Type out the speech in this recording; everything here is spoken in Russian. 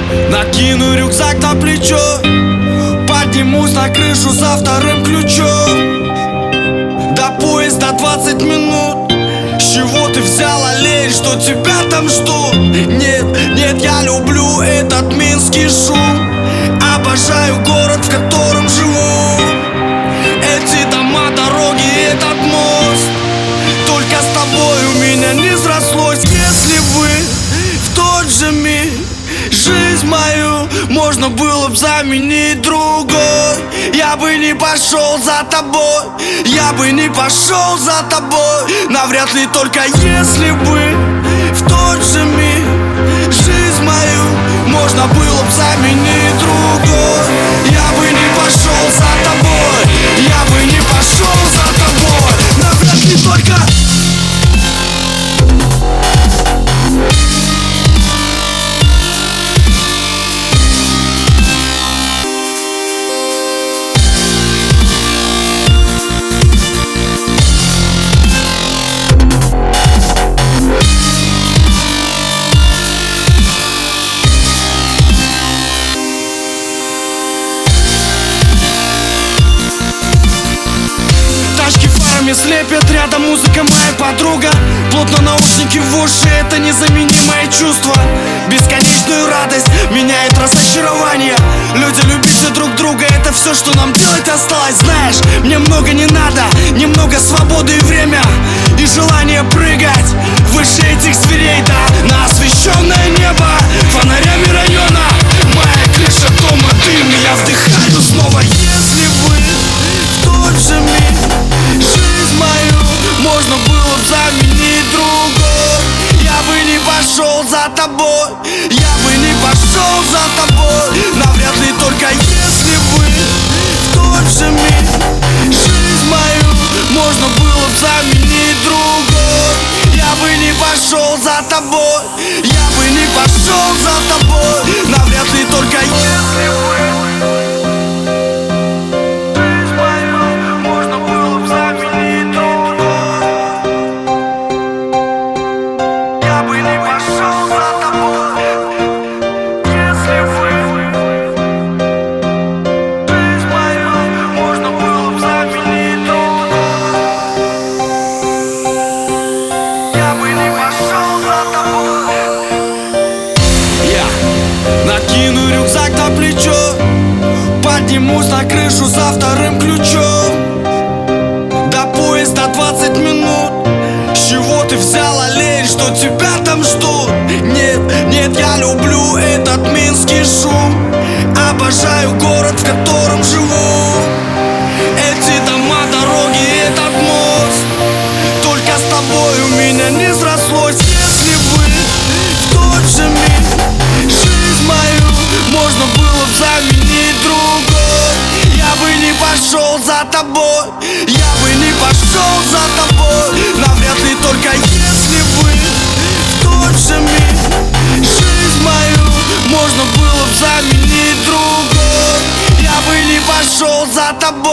Накину рюкзак на плечо, поднимусь на крышу за вторым ключом. До поезда 20 минут. С чего ты взял, олень, что тебя там ждут? Нет, нет, я люблю этот минский шум. Обожаю город, в котором живу. Эти дома, дороги, этот мост. Только с тобой у меня не срослось. Если бы в тот же миг жизнь мою можно было бы заменить другой, я бы не пошел за тобой, я бы не пошел за тобой. Навряд ли, только если бы в тот же миг жизнь мою можно было бы заменить другой, я бы не пошел за тобой, я бы не пошел за тобой. Навряд ли, только слепят, рядом музыка, моя подруга. Плотно наушники в уши, это незаменимое чувство. Бесконечную радость меняет разочарование. Люди, любите друг друга, это все, что нам делать осталось. Знаешь, мне много не надо, немного свободы и время, и желание прыгать выше этих зверей, да, на освещенное небо фонарями района. Моя крыша дома, дым, я вдыхаю снова. Если бы в тот же миг жизнь мою можно было бы заменить другой, я бы не пошел за тобой, я бы не пошел за тобой. Навряд ли, только если бы в тот же миг жизнь мою можно было бы заменить другой, я бы не пошел за тобой, я бы не пошел за тобой. Навряд ли, только если бы накину рюкзак на плечо, поднимусь на крышу за вторым ключом. До поезда 20 минут. С чего ты взял, олень, что тебя там ждут? Нет, нет, я люблю этот минский шум. Обожаю город, в котором живу. Эти дома, дороги, этот мост. Только с тобой у меня не срослось. Если бы в тот же миг жизнь мою можно было бы заменить другой, я бы не пошел за тобой, я бы не пошел за тобой. Навряд ли, только если бы в тот же миг жизнь мою можно было бы заменить другой, я бы не пошел за тобой.